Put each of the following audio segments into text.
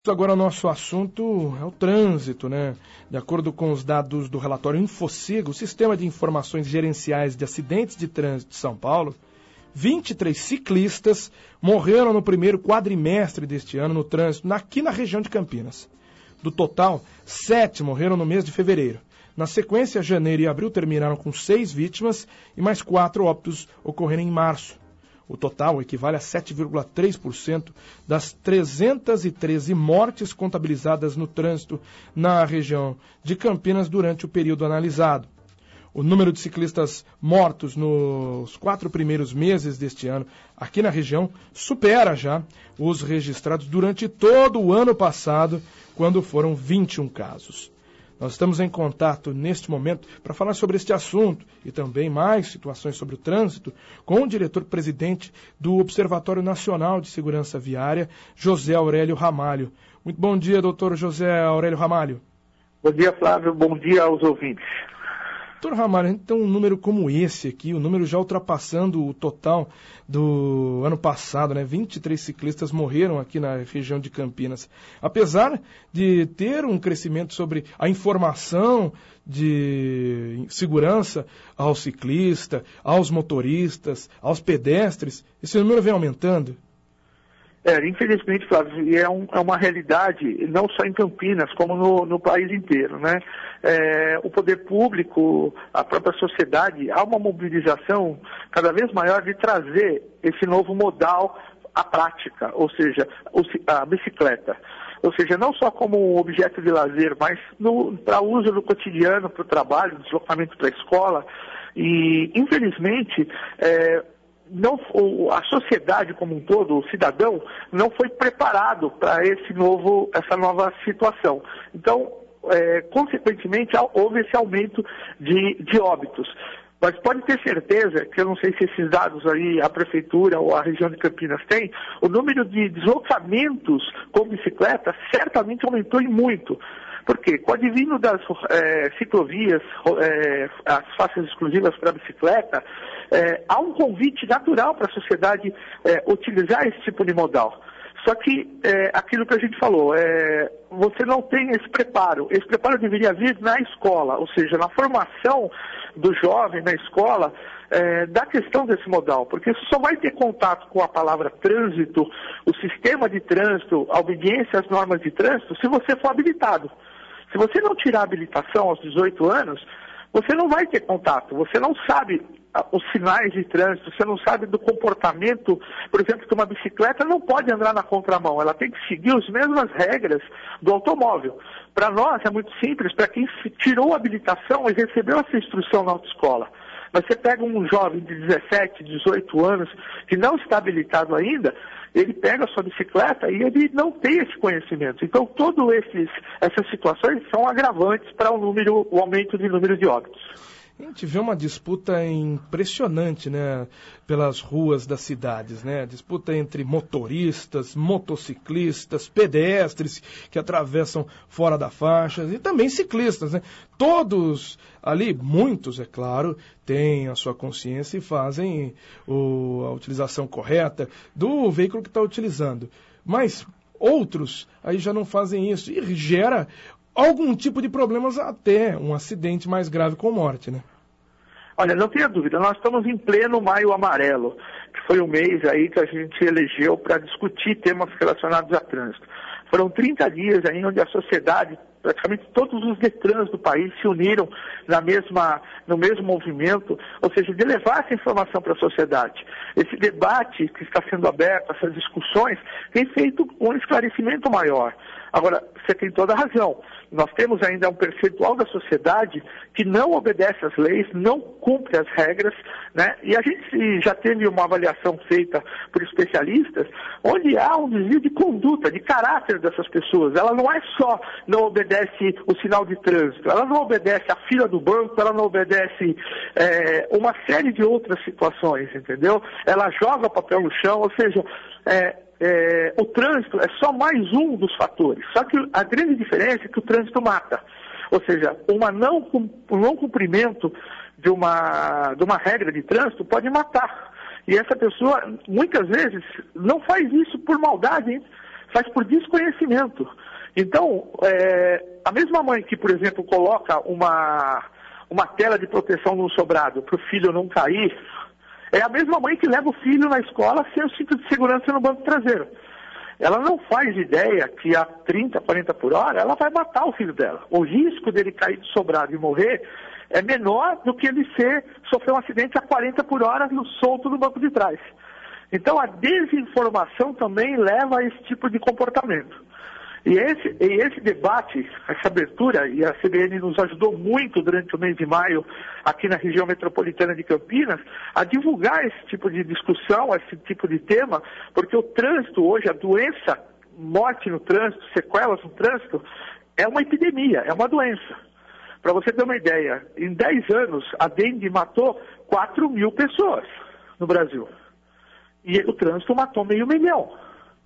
Agora o nosso assunto é o trânsito, né? De acordo com os dados do relatório Infociga, o Sistema de Informações Gerenciais de Acidentes de Trânsito de São Paulo, 23 ciclistas morreram no primeiro quadrimestre deste ano no trânsito aqui na região de Campinas. Do total, 7 morreram no mês de fevereiro. Na sequência, janeiro e abril terminaram com 6 vítimas e mais 4 óbitos ocorreram em março. O total equivale a 7,3% das 313 mortes contabilizadas no trânsito na região de Campinas durante o período analisado. O número de ciclistas mortos nos 4 primeiros meses deste ano aqui na região supera já os registrados durante todo o ano passado, quando foram 21 casos. Nós estamos em contato neste momento para falar sobre este assunto e também mais situações sobre o trânsito com o diretor-presidente do Observatório Nacional de Segurança Viária, José Aurélio Ramalho. Muito bom dia, doutor José Aurélio Ramalho. Bom dia, Flávio. Bom dia aos ouvintes. Doutor Ramalho, a gente tem um número como esse aqui, o número já ultrapassando o total do ano passado, né? 23 ciclistas morreram aqui na região de Campinas. Apesar de ter um crescimento sobre a informação de segurança ao ciclista, aos motoristas, aos pedestres, esse número vem aumentando? Infelizmente, Flávio, é uma realidade não só em Campinas, como no país inteiro, né? O poder público, a própria sociedade, há uma mobilização cada vez maior de trazer esse novo modal à prática, ou seja, a bicicleta. Ou seja, não só como objeto de lazer, mas para uso no cotidiano, para o trabalho, deslocamento para a escola. E, infelizmente, a sociedade como um todo, o cidadão, não foi preparado para essa nova situação. Então, consequentemente, houve esse aumento de óbitos. Mas pode ter certeza, que eu não sei se esses dados aí a Prefeitura ou a região de Campinas tem, o número de deslocamentos com bicicleta certamente aumentou e muito. Por quê? Com o advento das ciclovias, as faixas exclusivas para a bicicleta, há um convite natural para a sociedade utilizar esse tipo de modal. Só que aquilo que a gente falou, você não tem esse preparo. Esse preparo deveria vir na escola, ou seja, na formação do jovem na escola, da questão desse modal. Porque você só vai ter contato com a palavra trânsito, o sistema de trânsito, a obediência às normas de trânsito, se você for habilitado. Se você não tirar a habilitação aos 18 anos, você não vai ter contato, você não sabe os sinais de trânsito, você não sabe do comportamento, por exemplo, que uma bicicleta não pode andar na contramão, ela tem que seguir as mesmas regras do automóvel. Para nós é muito simples, para quem tirou a habilitação e recebeu essa instrução na autoescola. Mas você pega um jovem de 17, 18 anos, que não está habilitado ainda, ele pega a sua bicicleta e ele não tem esse conhecimento. Então, todas essas situações são agravantes para o aumento de número de óbitos. A gente vê uma disputa impressionante, né, pelas ruas das cidades, né? Disputa entre motoristas, motociclistas, pedestres que atravessam fora da faixa e também ciclistas, né? Todos ali, muitos, é claro, têm a sua consciência e fazem a utilização correta do veículo que está utilizando. Mas outros aí já não fazem isso e gera algum tipo de problemas, até um acidente mais grave com morte, né? Olha, não tenha dúvida, nós estamos em pleno Maio Amarelo, que foi o mês aí que a gente elegeu para discutir temas relacionados a trânsito. Foram 30 dias aí onde a sociedade, praticamente todos os DETRANs do país se uniram no mesmo movimento, ou seja, de levar essa informação para a sociedade. Esse debate que está sendo aberto, essas discussões, tem feito um esclarecimento maior. Agora, você tem toda a razão. Nós temos ainda um percentual da sociedade que não obedece às leis, não cumpre as regras, né? E a gente já teve uma avaliação feita por especialistas, onde há um desvio de conduta, de caráter dessas pessoas. Ela não é só não obedece o sinal de trânsito, ela não obedece a fila do banco, ela não obedece uma série de outras situações, entendeu? Ela joga papel no chão, ou seja, o trânsito é só mais um dos fatores. Só que a grande diferença é que o trânsito mata. Ou seja, um não cumprimento de uma regra de trânsito pode matar. E essa pessoa, muitas vezes, não faz isso por maldade, hein? faz por desconhecimento. Então, a mesma mãe que, por exemplo, coloca uma tela de proteção no sobrado para o filho não cair, é a mesma mãe que leva o filho na escola sem o cinto de segurança no banco traseiro. Ela não faz ideia que a 30, 40 por hora, ela vai matar o filho dela. O risco dele cair de sobrado e morrer é menor do que ele sofrer um acidente a 40 por hora solto no banco de trás. Então a desinformação também leva a esse tipo de comportamento. E esse debate, essa abertura, e a CBN nos ajudou muito durante o mês de maio, aqui na região metropolitana de Campinas, a divulgar esse tipo de discussão, esse tipo de tema, porque o trânsito hoje, a doença, morte no trânsito, sequelas no trânsito, é uma epidemia, é uma doença. Para você ter uma ideia, em 10 anos, a dengue matou 4.000 pessoas no Brasil. E o trânsito matou 500.000.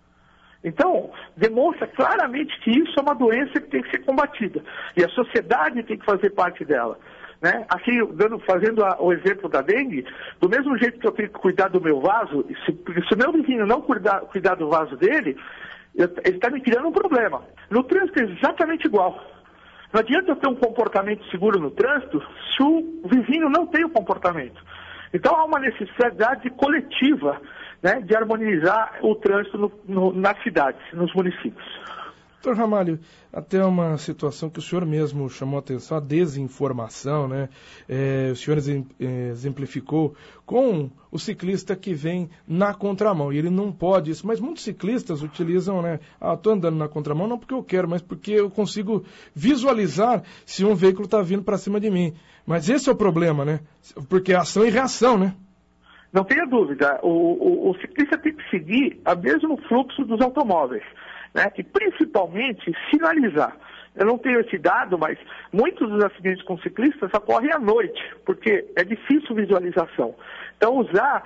Então, demonstra claramente que isso é uma doença que tem que ser combatida. E a sociedade tem que fazer parte dela. Né? Aqui, fazendo o exemplo da dengue, do mesmo jeito que eu tenho que cuidar do meu vaso, se o meu vizinho não cuidar do vaso dele, ele está me criando um problema. No trânsito é exatamente igual. Não adianta eu ter um comportamento seguro no trânsito se o vizinho não tem o comportamento. Então, há uma necessidade coletiva, né, de harmonizar o trânsito nas cidades, nos municípios. Doutor Ramalho, até uma situação que o senhor mesmo chamou a atenção, a desinformação, né? O senhor exemplificou com o ciclista que vem na contramão, e ele não pode isso, mas muitos ciclistas utilizam, né? Estou andando na contramão não porque eu quero, mas porque eu consigo visualizar se um veículo está vindo para cima de mim. Mas esse é o problema, né? Porque é ação e reação, né? Não tenha dúvida, o ciclista tem que seguir o mesmo fluxo dos automóveis, né? E principalmente sinalizar. Eu não tenho esse dado, mas muitos dos acidentes com ciclistas ocorrem à noite, porque é difícil visualização. Então usar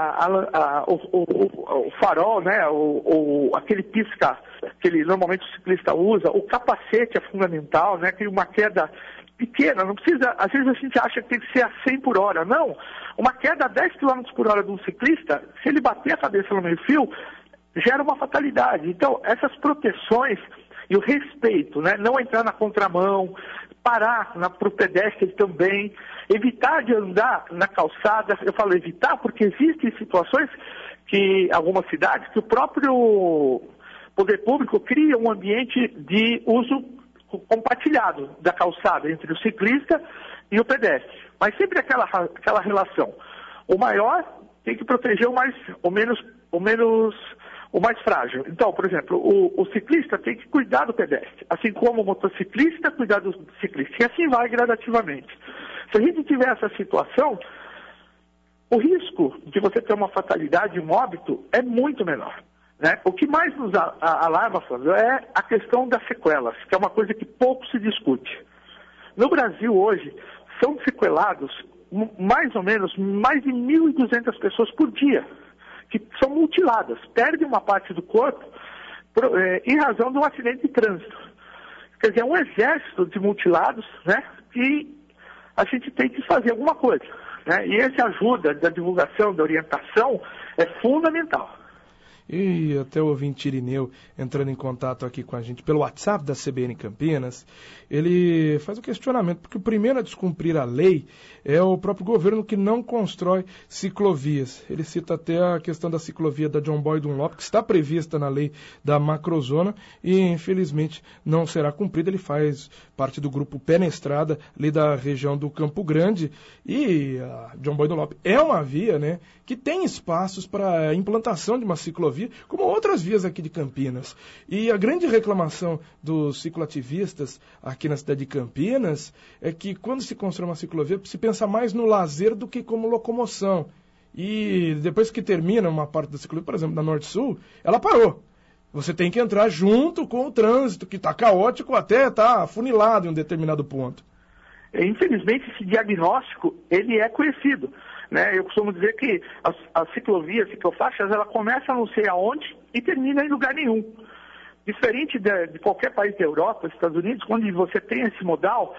o farol, né? Aquele pisca que normalmente o ciclista usa, o capacete é fundamental, né? Tem uma queda pequena, não precisa, às vezes a gente acha que tem que ser a 100 por hora, não. Uma queda a 10 km por hora de um ciclista, se ele bater a cabeça no meio-fio, gera uma fatalidade. Então, essas proteções e o respeito, né? Não entrar na contramão, parar para o pedestre também, evitar de andar na calçada. Eu falo evitar porque existem situações que, algumas cidades, que o próprio poder público cria um ambiente de uso compartilhado da calçada entre o ciclista e o pedestre. Mas sempre aquela relação. O maior tem que proteger o mais frágil. Então, por exemplo, o ciclista tem que cuidar do pedestre, assim como o motociclista cuidar do ciclista. E assim vai gradativamente. Se a gente tiver essa situação, o risco de você ter uma fatalidade, um óbito, é muito menor. Né? O que mais nos alarma, Flávio, é a questão das sequelas, que é uma coisa que pouco se discute. No Brasil hoje, são sequelados mais ou menos mais de 1.200 pessoas por dia, que são mutiladas, perdem uma parte do corpo em razão de um acidente de trânsito. Quer dizer, é um exército de mutilados, né, que a gente tem que fazer alguma coisa. Né? E essa ajuda da divulgação, da orientação, é fundamental. E até o ouvinte Irineu entrando em contato aqui com a gente pelo WhatsApp da CBN Campinas, ele faz o questionamento, porque o primeiro a descumprir a lei é o próprio governo que não constrói ciclovias. Ele cita até a questão da ciclovia da John Boy Dunlop, que está prevista na lei da macrozona e infelizmente não será cumprida. Ele faz parte do grupo Pé na Estrada, ali da região do Campo Grande, e a John Boy Dunlop é uma via, né, que tem espaços para a implantação de uma ciclovia, como outras vias aqui de Campinas. E a grande reclamação dos cicloativistas aqui na cidade de Campinas é que quando se constrói uma ciclovia, se pensa mais no lazer do que como locomoção. E depois que termina uma parte da ciclovia, por exemplo, da Norte-Sul, ela parou. Você tem que entrar junto com o trânsito, que está caótico, até está afunilado em um determinado ponto. Infelizmente, esse diagnóstico, ele é conhecido. Né? Eu costumo dizer que as ciclovias, ciclofaixas, ela começa não sei aonde e termina em lugar nenhum. Diferente de qualquer país da Europa, Estados Unidos, onde você tem esse modal,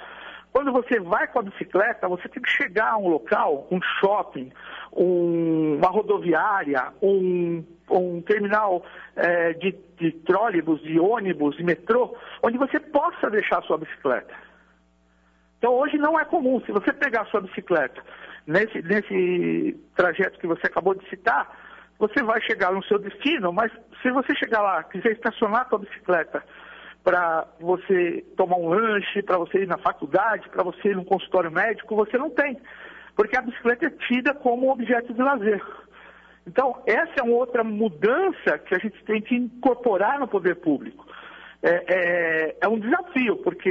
Quando você vai com a bicicleta, você tem que chegar a um local, um shopping, uma rodoviária, um terminal de trólebus, de ônibus, de metrô, onde você possa deixar a sua bicicleta. Então hoje não é comum, se você pegar a sua bicicleta nesse trajeto que você acabou de citar, você vai chegar no seu destino, mas se você chegar lá, quiser estacionar a sua bicicleta para você tomar um lanche, para você ir na faculdade, para você ir num consultório médico, você não tem, porque a bicicleta é tida como objeto de lazer. Então, essa é uma outra mudança que a gente tem que incorporar no poder público. É um desafio, porque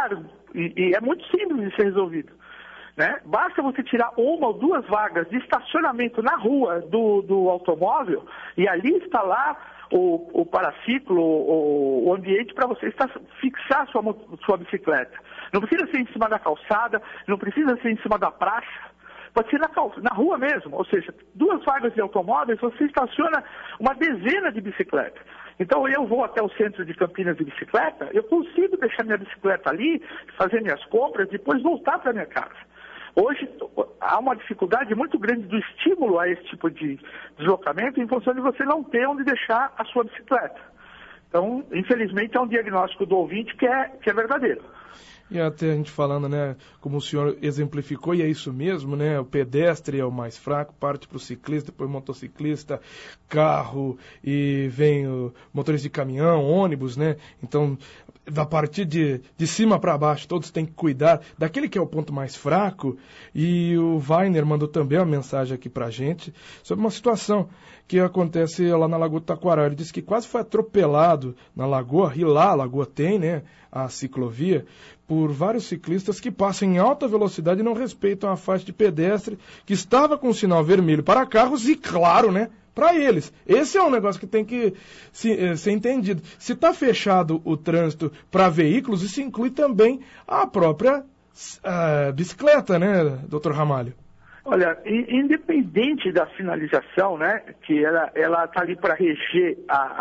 e é muito simples de ser resolvido, né? Basta você tirar 1 ou 2 vagas de estacionamento na rua do automóvel e ali instalar o paraciclo, o ambiente para você fixar sua bicicleta. Não precisa ser em cima da calçada, não precisa ser em cima da praça, pode ser na rua mesmo, ou seja, 2 vagas de automóveis, você estaciona uma dezena de bicicletas. Então eu vou até o centro de Campinas de bicicleta, eu consigo deixar minha bicicleta ali, fazer minhas compras, depois voltar para minha casa. Hoje há uma dificuldade muito grande do estímulo a esse tipo de deslocamento em função de você não ter onde deixar a sua bicicleta. Então, infelizmente, é um diagnóstico do ouvinte que é verdadeiro. E até a gente falando, né, como o senhor exemplificou, e é isso mesmo, né, o pedestre é o mais fraco, parte para o ciclista, depois motociclista, carro, e vem o motorista de caminhão, ônibus, né, então, a partir de cima para baixo, todos têm que cuidar daquele que é o ponto mais fraco, e o Weiner mandou também uma mensagem aqui para a gente sobre uma situação que acontece lá na Lagoa do Taquaral. Ele disse que quase foi atropelado na lagoa, e lá a lagoa tem, né, a ciclovia, por vários ciclistas que passam em alta velocidade e não respeitam a faixa de pedestre, que estava com o sinal vermelho para carros e, claro, né, para eles. Esse é um negócio que tem que ser entendido. Se está fechado o trânsito para veículos, isso inclui também a própria bicicleta, né, doutor Ramalho? Olha, independente da sinalização, né, que ela está ali para reger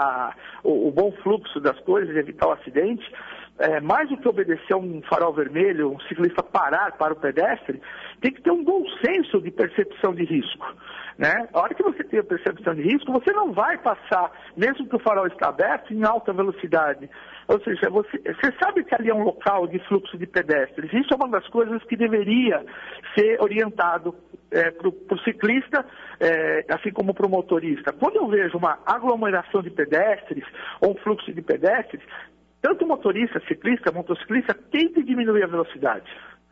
o bom fluxo das coisas, evitar o acidente, mais do que obedecer a um farol vermelho, um ciclista parar para o pedestre, tem que ter um bom senso de percepção de risco, né? A hora que você tem a percepção de risco, você não vai passar, mesmo que o farol está aberto, em alta velocidade. Ou seja, você sabe que ali é um local de fluxo de pedestres. Isso é uma das coisas que deveria ser orientado para o ciclista, assim como para o motorista. Quando eu vejo uma aglomeração de pedestres ou um fluxo de pedestres, tanto o motorista, ciclista, motociclista, tem que diminuir a velocidade.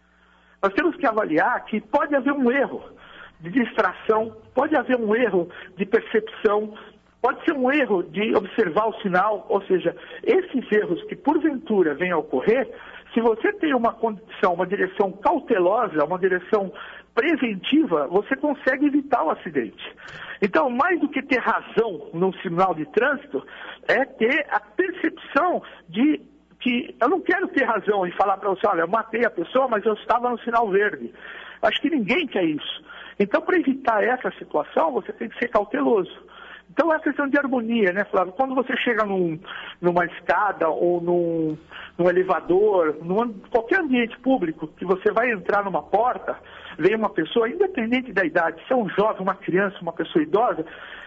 Nós temos que avaliar que pode haver um erro de distração, pode haver um erro de percepção, pode ser um erro de observar o sinal, ou seja, esses erros que porventura venham a ocorrer, se você tem uma condição, uma direção cautelosa, uma direção preventiva, você consegue evitar o acidente. Então, mais do que ter razão no sinal de trânsito, é ter a percepção de que eu não quero ter razão em falar para você, olha, eu matei a pessoa, mas eu estava no sinal verde. Acho que ninguém quer isso. Então, para evitar essa situação, você tem que ser cauteloso. Então, é questão de harmonia, né, Flávio? Quando você chega numa escada ou num elevador, qualquer ambiente público, que você vai entrar numa porta, vem uma pessoa, independente da idade, se é um jovem, uma criança, uma pessoa idosa,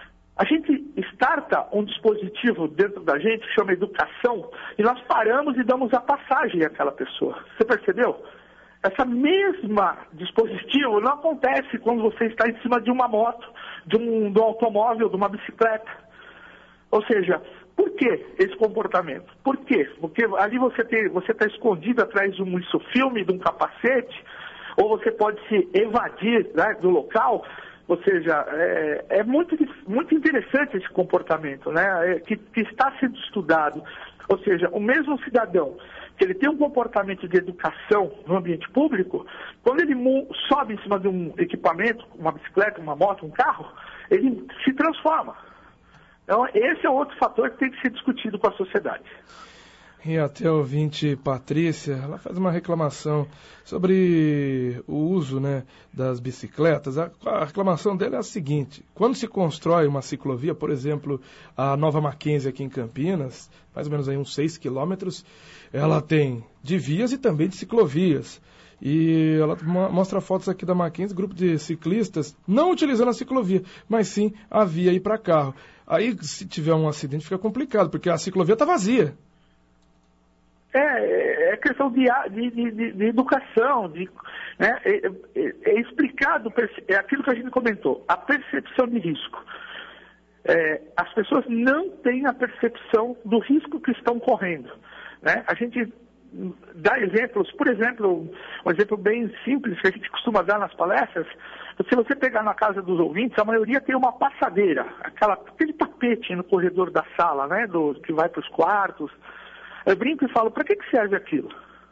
a gente starta um dispositivo dentro da gente que chama educação, e nós paramos e damos a passagem àquela pessoa. Você percebeu? Essa mesma dispositivo não acontece quando você está em cima de uma moto, de um automóvel, de uma bicicleta. Ou seja, por que esse comportamento? Por quê? Porque ali você está escondido atrás de um filme, de um capacete, ou você pode se evadir, né, do local. Ou seja, é muito interessante esse comportamento, né, que está sendo estudado. Ou seja, o mesmo cidadão que ele tem um comportamento de educação no ambiente público, quando ele sobe em cima de um equipamento, uma bicicleta, uma moto, um carro, ele se transforma. Então, esse é outro fator que tem que ser discutido com a sociedade. E até a ouvinte Patrícia, ela faz uma reclamação sobre o uso, né, das bicicletas. A reclamação dela é a seguinte: quando se constrói uma ciclovia, por exemplo, a Nova Mackenzie aqui em Campinas, mais ou menos aí uns 6 quilômetros, ela tem de vias e também de ciclovias. E ela mostra fotos aqui da Mackenzie, grupo de ciclistas, não utilizando a ciclovia, mas sim a via aí para carro. Aí, se tiver um acidente, fica complicado, porque a ciclovia está vazia. É questão de educação, né? É explicado, é aquilo que a gente comentou, a percepção de risco. As pessoas não têm a percepção do risco que estão correndo, né? A gente dá exemplos, por exemplo, um exemplo bem simples que a gente costuma dar nas palestras. Se você pegar na casa dos ouvintes, a maioria tem uma passadeira, aquele tapete no corredor da sala, né, que vai para os quartos. Eu brinco e falo, para que serve aquilo?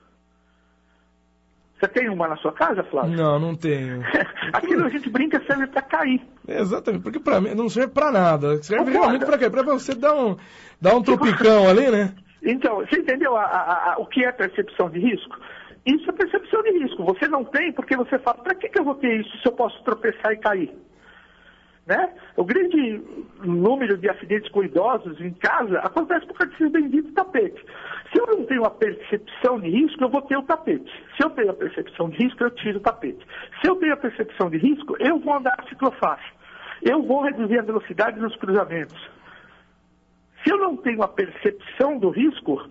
Você tem uma na sua casa, Flávio? Não tenho. Aquilo a gente brinca serve para cair. Exatamente, porque para mim não serve para nada. Serve realmente para quê? Para você dar um tropicão ali, né? Então, você entendeu o que é percepção de risco? Isso é percepção de risco. Você não tem porque você fala, para que eu vou ter isso se eu posso tropeçar e cair? Né? O grande número de acidentes com idosos em casa acontece por causa desse bendito tapete. Se eu não tenho a percepção de risco, eu vou ter o tapete. Se eu tenho a percepção de risco, eu tiro o tapete. Se eu tenho a percepção de risco, eu vou andar na ciclofaixa. Eu vou reduzir a velocidade nos cruzamentos. Se eu não tenho a percepção do risco,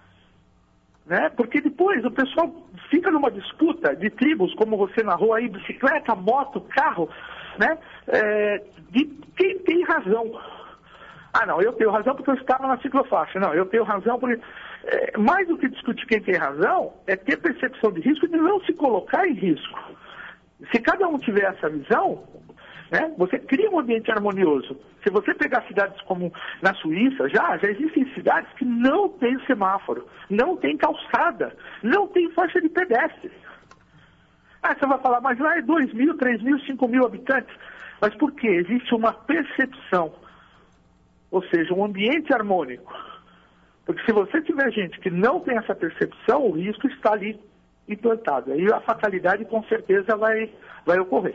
né, porque depois o pessoal fica numa disputa de tribos, como você narrou aí, bicicleta, moto, carro, né, de quem tem razão. Ah, não, eu tenho razão porque eu estava na ciclofaixa. Não, eu tenho razão porque... mais do que discutir quem tem razão, é ter percepção de risco e de não se colocar em risco. Se cada um tiver essa visão, né, você cria um ambiente harmonioso. Se você pegar cidades como na Suíça, já existem cidades que não tem semáforo, não tem calçada, não tem faixa de pedestre. Ah, você vai falar, mas lá é 2 mil, 3 mil, 5 mil habitantes. Mas por quê? Existe uma percepção, ou seja, um ambiente harmônico. Porque se você tiver gente que não tem essa percepção, o risco está ali implantado. Aí a fatalidade com certeza vai ocorrer.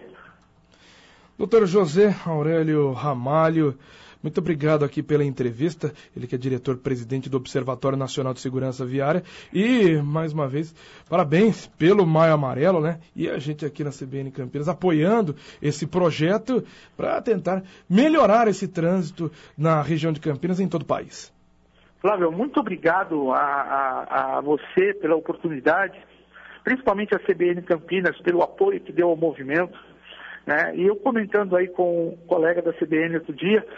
Dr. José Aurélio Ramalho, muito obrigado aqui pela entrevista. Ele que é diretor-presidente do Observatório Nacional de Segurança Viária. E, mais uma vez, parabéns pelo Maio Amarelo, né? E a gente aqui na CBN Campinas apoiando esse projeto para tentar melhorar esse trânsito na região de Campinas e em todo o país. Flávio, muito obrigado a você pela oportunidade, principalmente a CBN Campinas pelo apoio que deu ao movimento. Né? E eu comentando aí com um colega da CBN outro dia,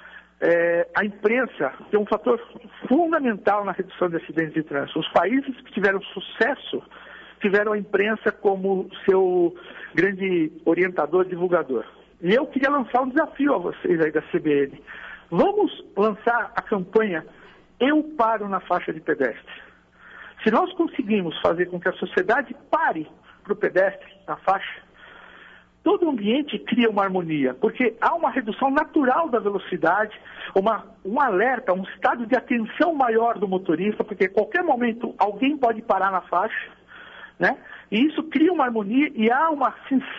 a imprensa tem um fator fundamental na redução de acidentes de trânsito. Os países que tiveram sucesso tiveram a imprensa como seu grande orientador, divulgador. E eu queria lançar um desafio a vocês aí da CBN. Vamos lançar a campanha Eu Paro na Faixa de Pedestre. Se nós conseguimos fazer com que a sociedade pare para o pedestre na faixa, todo o ambiente cria uma harmonia, porque há uma redução natural da velocidade, um alerta, um estado de atenção maior do motorista, porque a qualquer momento alguém pode parar na faixa, né? E isso cria uma harmonia e há uma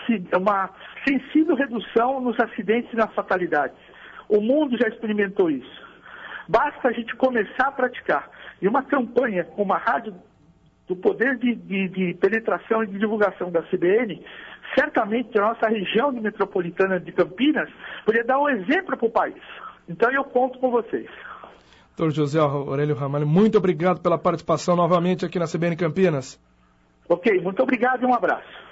sensível redução nos acidentes e nas fatalidades. O mundo já experimentou isso. Basta a gente começar a praticar. E uma campanha com uma rádio do poder de penetração e de divulgação da CBN, certamente a nossa região metropolitana de Campinas poderia dar um exemplo para o país. Então eu conto com vocês. Dr. José Aurélio Ramalho, muito obrigado pela participação novamente aqui na CBN Campinas. Ok, muito obrigado e um abraço.